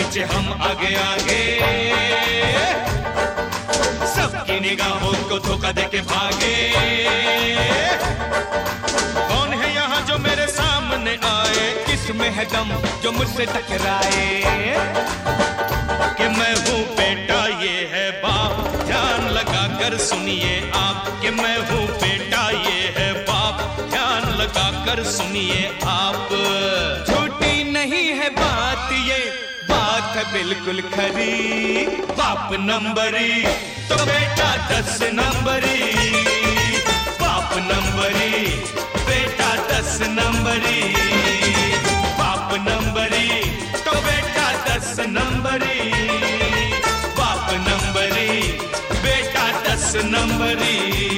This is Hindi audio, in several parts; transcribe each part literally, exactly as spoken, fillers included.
पीछे हम आगे आगे, सबकी निगाहों को धोखा देके भागे। कौन है यहाँ जो मेरे सामने आए, किसमें है दम जो मुझसे टकराए। कि मैं हूँ बेटा ये है बाप, ध्यान लगा कर सुनिए आप। कि मैं हूँ बेटा ये है बाप, ध्यान लगा कर सुनिए आप। झूठी नहीं है बात ये, बात है बिल्कुल खरी। बाप नंबरी तो बेटा दस नंबरी, बाप नंबरी बेटा दस नंबरी, बाप नंबरी तो बेटा दस नंबरी, बाप नंबरी बेटा दस नंबरी।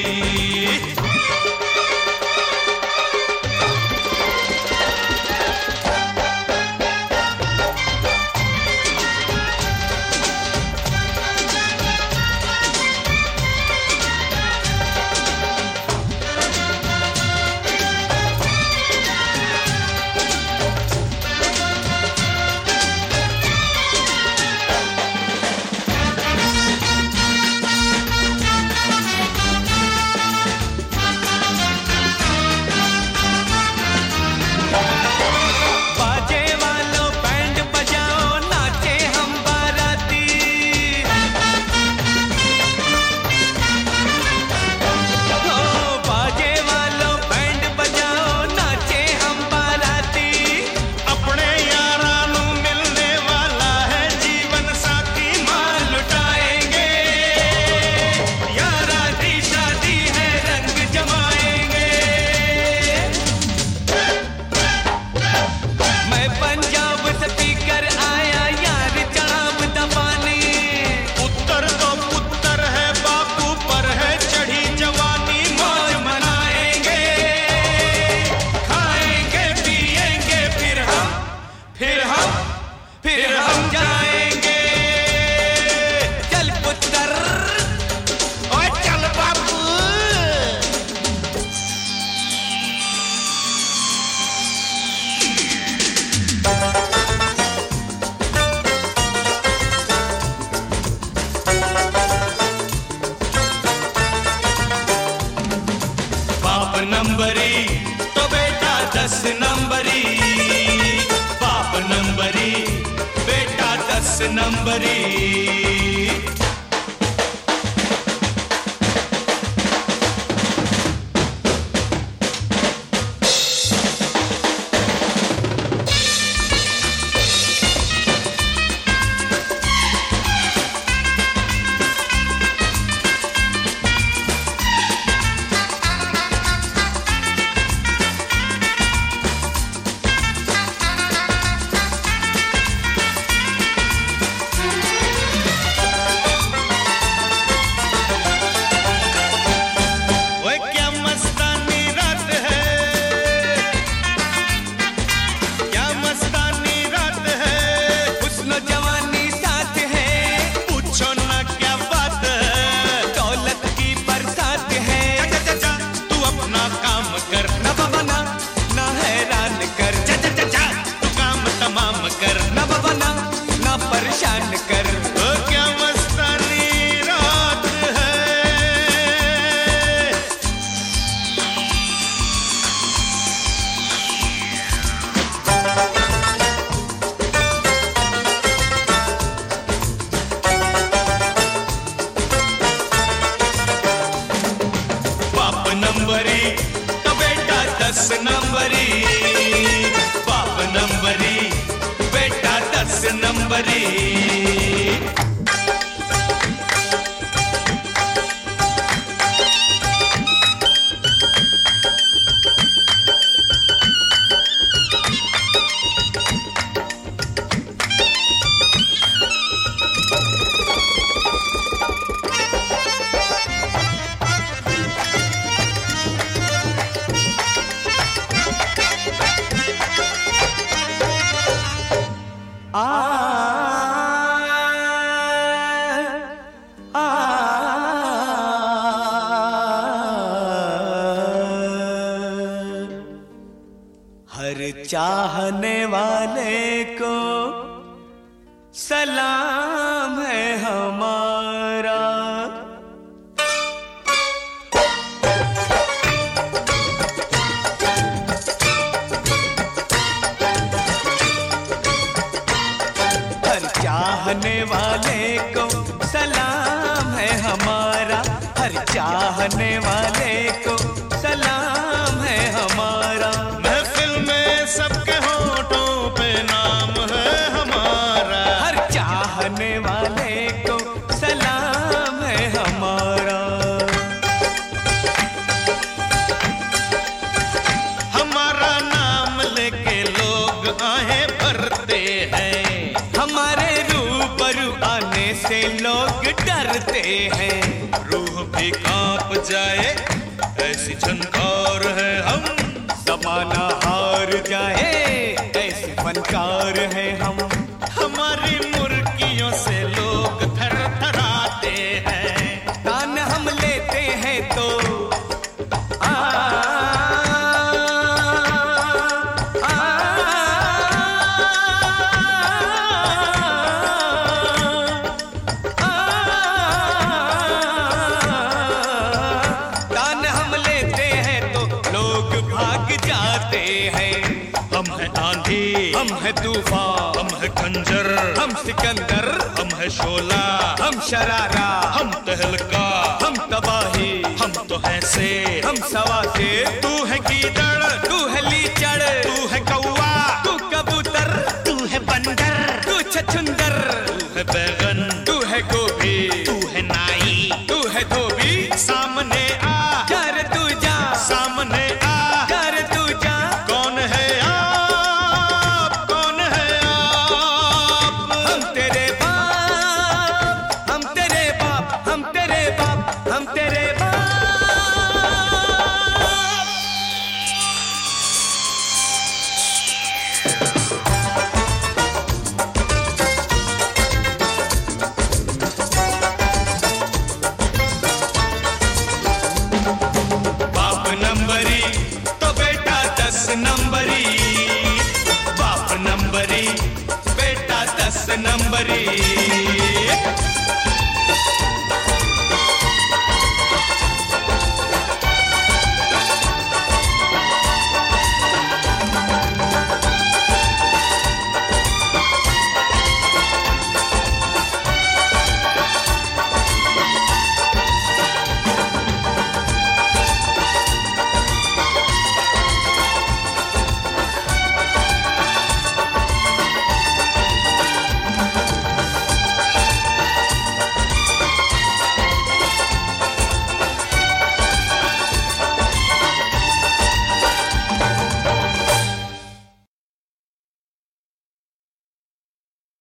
नंबरी तो बेटा दस नंबरी, बाप नंबरी बेटा दस नंबरी। नंबरी तो बेटा दस नंबरी, बाप नंबरी बेटा दस नंबरी। आ, आ, हर चाहने वाले को सलाम है हमारा। हर चाहने वाले को सलाम है हमारा, हर चाहने वाले को सलाम है हमारा। महफिल में सबके होठों पे नाम है हमारा, हर चाहने वाले को सलाम है हमारा। हमारा नाम लेके लोग आहें भरते हैं, हमारे रूबरू आने से लोग डरते हैं। रूह भी कांप जाए ऐसी झनकार है हम, जमाना हार जाए ऐसे फनकार है हम। हमारी मुर्गियों से लोग थर थराते हैं, तान हम लेते हैं तो आ, आ, आ, तान हम लेते हैं तो लोग भाग जाते हैं। हम है आंधी, हम है तूफान, हम है खंजर, हम सिकंदर, हम है शोला, हम शरारा, हम तहलका, हम तबाही, हम तो है से, हम सवा से। तू है कीचड़, तू है लीचड़, तू है कौवा, तू कबूतर, तू है बंदर, तू छछुंदर, तू है बैगन, तू है गोभी, तू है नाई, तू है धोबी। सामने आ, कर तू जा, सामने आ, कर तू जा। कौन है आप, कौन है आप? हम तेरे बाप, हम तेरे बाप, हम तेरे बाप, हम तेरे बाप। बाप नंबरी तो बेटा दस नंबरी, बाप नंबरी बेटा दस नंबरी।